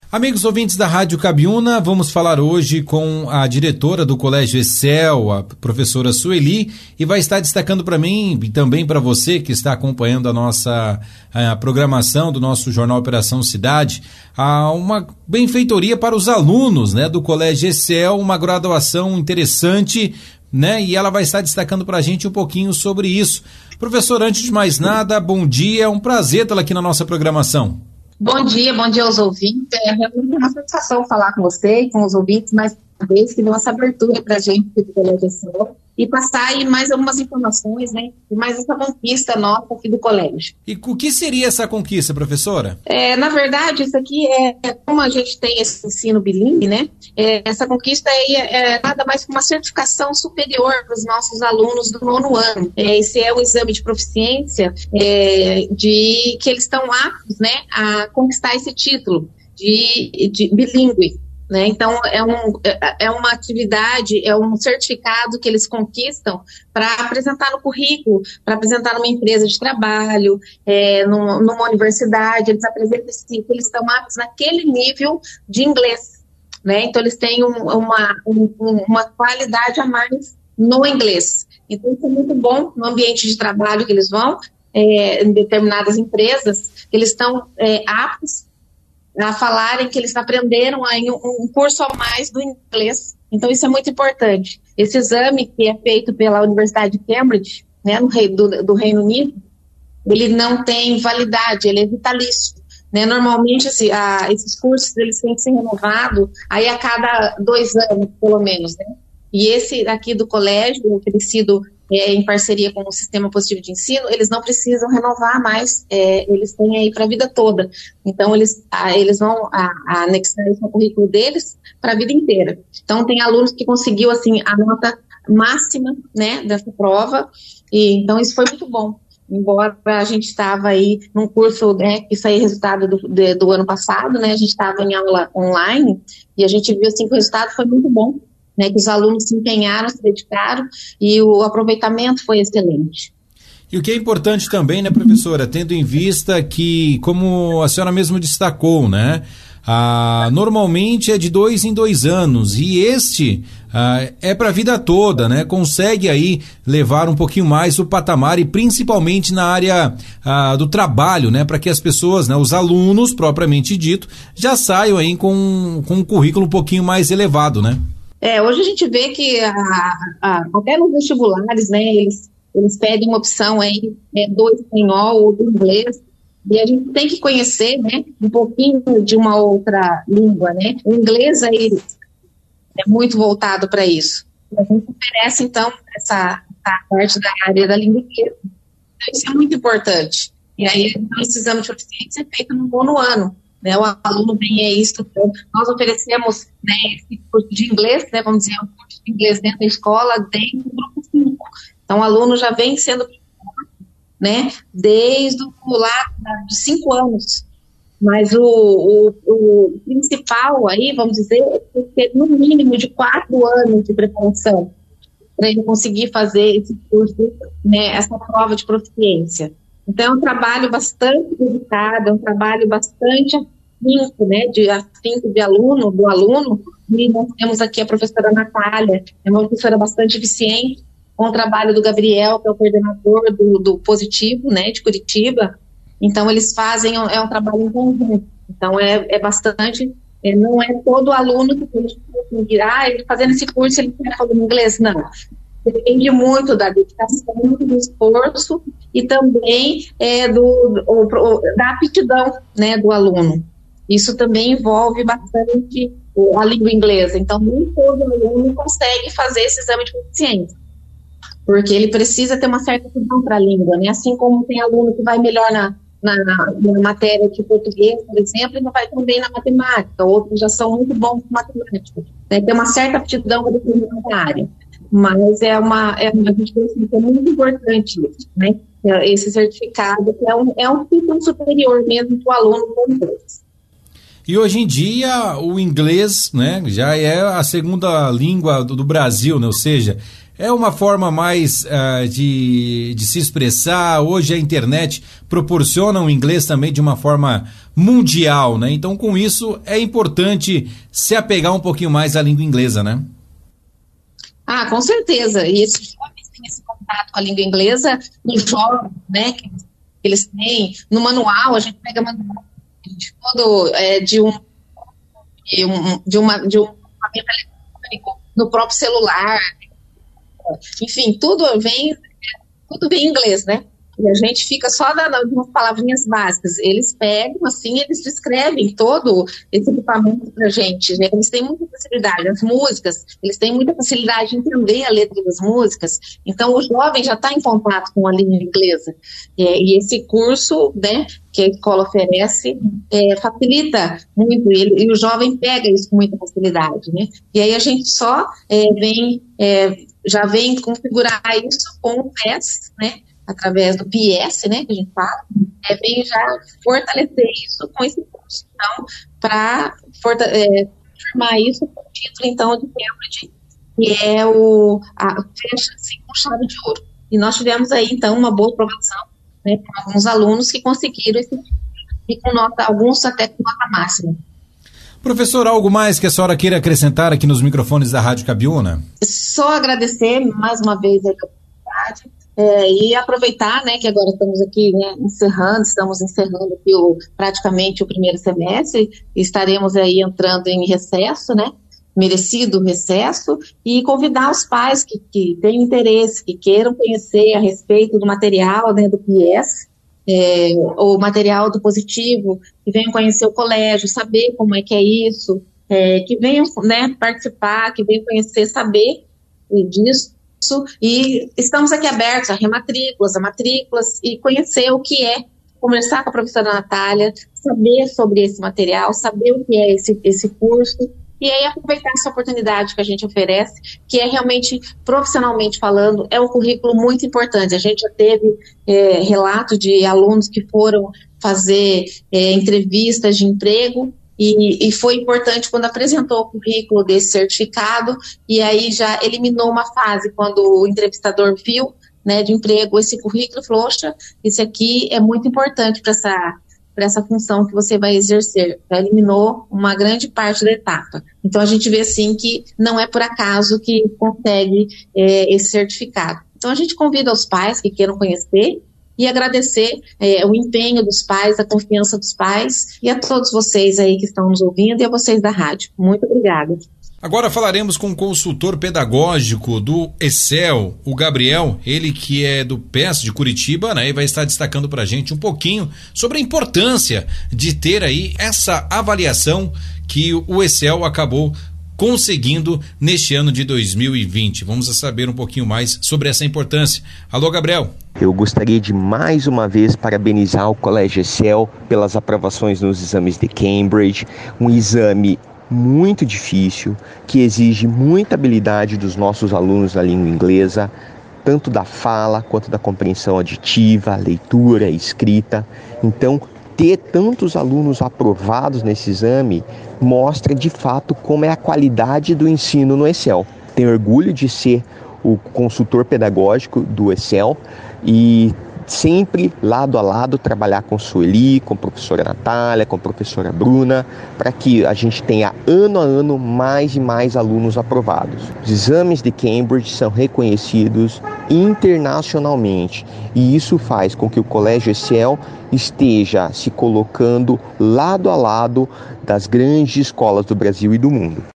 Amigos ouvintes da Rádio Cabiúna, vamos falar hoje com a diretora do Colégio Excel, a professora Sueli, e vai estar destacando para mim e também para você que está acompanhando a nossa programação do nosso Jornal Operação Cidade, uma benfeitoria para os alunos, né, do Colégio Excel, uma graduação interessante, né, e ela vai estar destacando para a gente um pouquinho sobre isso. Professora, antes de mais nada, bom dia, é um prazer tê-la aqui na nossa programação. Bom dia aos ouvintes. É realmente uma satisfação falar com você e com os ouvintes mais uma vez, que deu essa abertura para a gente do Colégio Excel e passar aí mais algumas informações, né, e mais essa conquista nossa aqui do colégio. E o que seria essa conquista, professora? Na verdade, isso aqui como a gente tem esse ensino bilíngue, né, essa conquista aí é nada mais que uma certificação superior para os nossos alunos do 9º ano. Esse é o exame de proficiência de que eles estão aptos, né, a conquistar esse título de bilíngue. Né? Então, é uma atividade, é um certificado que eles conquistam para apresentar no currículo, para apresentar numa empresa de trabalho, numa universidade. Eles apresentam que eles estão aptos naquele nível de inglês. Né? Então, eles têm uma qualidade a mais no inglês. Então, isso é muito bom no ambiente de trabalho que eles vão, em determinadas empresas, eles estão aptos a falarem que eles aprenderam aí um curso a mais do inglês. Então, isso é muito importante. Esse exame, que é feito pela Universidade de Cambridge, né, do Reino Unido, ele não tem validade, ele é vitalício. Né? Normalmente, esses cursos eles têm que ser renovados aí a cada 2 anos, pelo menos. Né? E esse aqui do colégio, oferecido em parceria com o Sistema Positivo de Ensino, eles não precisam renovar mais, eles têm aí para a vida toda. Então, eles vão anexar isso no currículo deles para a vida inteira. Então, tem alunos que conseguiu, assim, a nota máxima, né, dessa prova, e então isso foi muito bom. Embora a gente estava aí num curso, né, que saiu resultado do ano passado, né, a gente estava em aula online, e a gente viu, assim, que o resultado foi muito bom. Né, que os alunos se empenharam, se dedicaram e o aproveitamento foi excelente. E o que é importante também, né, professora, tendo em vista que, como a senhora mesmo destacou, né, normalmente é de 2 em 2 anos e este é para a vida toda, né, consegue aí levar um pouquinho mais o patamar e principalmente na área do trabalho, né, para que as pessoas, né, os alunos propriamente dito, já saiam aí com um currículo um pouquinho mais elevado, né? Hoje a gente vê que até nos vestibulares, né, eles pedem uma opção aí do espanhol ou do inglês, e a gente tem que conhecer, né, um pouquinho de uma outra língua, né. O inglês aí é muito voltado para isso. A gente oferece, então, essa parte da área da língua inglesa. Então, isso é muito importante. E aí, esse exame de proficiência é feito no 9º ano. Né, o aluno vem aí estudando. Nós oferecemos, né, esse curso de inglês, né, vamos dizer, um curso de inglês dentro da escola, dentro do grupo 5. Então, o aluno já vem sendo, né, desde de 5 anos. Mas o principal aí, vamos dizer, é ter no mínimo de 4 anos de preparação para ele conseguir fazer esse curso, né, essa prova de proficiência. Então, é um trabalho bastante dedicado, é um trabalho bastante afinco, né, do aluno, e nós temos aqui a professora Natália, é uma professora bastante eficiente, com o trabalho do Gabriel, que é o coordenador do Positivo, né, de Curitiba. Então, eles fazem, um trabalho em conjunto. Então, é bastante, não é todo aluno que tem que ele fazendo esse curso, ele quer falar inglês, não. Depende muito da dedicação, do esforço e também da aptidão, né, do aluno. Isso também envolve bastante a língua inglesa. Então, nem todo aluno consegue fazer esse exame de proficiência, porque ele precisa ter uma certa aptidão para a língua, né? Assim como tem aluno que vai melhor na matéria de português, por exemplo, e não vai tão bem na matemática. Outros já são muito bons em matemática. Né? Tem uma certa aptidão para determinada área. Mas é muito importante isso, né? Esse certificado, que é um título superior mesmo para o aluno com inglês. E hoje em dia o inglês, né, já é a segunda língua do Brasil, né? Ou seja, é uma forma mais de se expressar. Hoje a internet proporciona o inglês também de uma forma mundial, né? Então, com isso, é importante se apegar um pouquinho mais à língua inglesa, né? Ah, com certeza. E esses jovens têm esse contato com a língua inglesa no jovem, né? Que eles têm no manual. A gente pega manual de todo de um equipamento eletrônico no próprio celular. Enfim, tudo vem em inglês, né? E a gente fica só dando umas palavrinhas básicas. Eles pegam, assim, eles descrevem todo esse equipamento pra gente, né? Eles têm muita facilidade. As músicas, eles têm muita facilidade de entender a letra das músicas. Então, o jovem já está em contato com a língua inglesa. E esse curso, né, que a escola oferece, facilita muito ele. E o jovem pega isso com muita facilidade, né? E aí a gente só já vem configurar isso com o PES, né? Através do PS, né, que a gente fala, vem já fortalecer isso com esse curso. Então, para formar isso com o título, então, de Cambridge, que é fecha assim, com chave de ouro. E nós tivemos aí, então, uma boa aprovação, né, com alguns alunos que conseguiram esse título, e com alguns até com nota máxima. Professor, algo mais que a senhora queira acrescentar aqui nos microfones da Rádio Cabiúna? Só agradecer mais uma vez a oportunidade. E aproveitar, né, que agora estamos aqui, né, estamos encerrando aqui praticamente o primeiro semestre, e estaremos aí entrando em recesso, né, merecido recesso, e convidar os pais que têm interesse, que queiram conhecer a respeito do material, né, do PS, o material do Positivo, que venham conhecer o colégio, saber como é que é isso, que venham, né, participar, que venham conhecer, saber disso. E estamos aqui abertos a matrículas e conhecer o que é, conversar com a professora Natália, saber sobre esse material, saber o que é esse curso, e aí aproveitar essa oportunidade que a gente oferece, que é realmente, profissionalmente falando, é um currículo muito importante. A gente já teve relatos de alunos que foram fazer entrevistas de emprego, e foi importante quando apresentou o currículo desse certificado, e aí já eliminou uma fase quando o entrevistador viu, né, de emprego esse currículo, falou, oxa, esse aqui é muito importante para essa função que você vai exercer. Já eliminou uma grande parte da etapa. Então a gente vê assim que não é por acaso que consegue esse certificado. Então a gente convida os pais que queiram conhecer, e agradecer o empenho dos pais, a confiança dos pais, e a todos vocês aí que estão nos ouvindo, e a vocês da rádio. Muito obrigada. Agora falaremos com o consultor pedagógico do ESSEL, o Gabriel, ele que é do PES de Curitiba, né, e vai estar destacando para a gente um pouquinho sobre a importância de ter aí essa avaliação que o ESSEL acabou conseguindo neste ano de 2020. Vamos saber um pouquinho mais sobre essa importância. Alô, Gabriel. Eu gostaria de mais uma vez parabenizar o Colégio ESSEL pelas aprovações nos exames de Cambridge, um exame muito difícil, que exige muita habilidade dos nossos alunos da língua inglesa, tanto da fala quanto da compreensão auditiva, leitura, escrita. Então, ter tantos alunos aprovados nesse exame mostra de fato como é a qualidade do ensino no ESSEL. Tenho orgulho de ser o consultor pedagógico do ESSEL e sempre lado a lado trabalhar com Sueli, com a professora Natália, com a professora Bruna, para que a gente tenha ano a ano mais e mais alunos aprovados. Os exames de Cambridge são reconhecidos internacionalmente e isso faz com que o Colégio ESSEL esteja se colocando lado a lado das grandes escolas do Brasil e do mundo.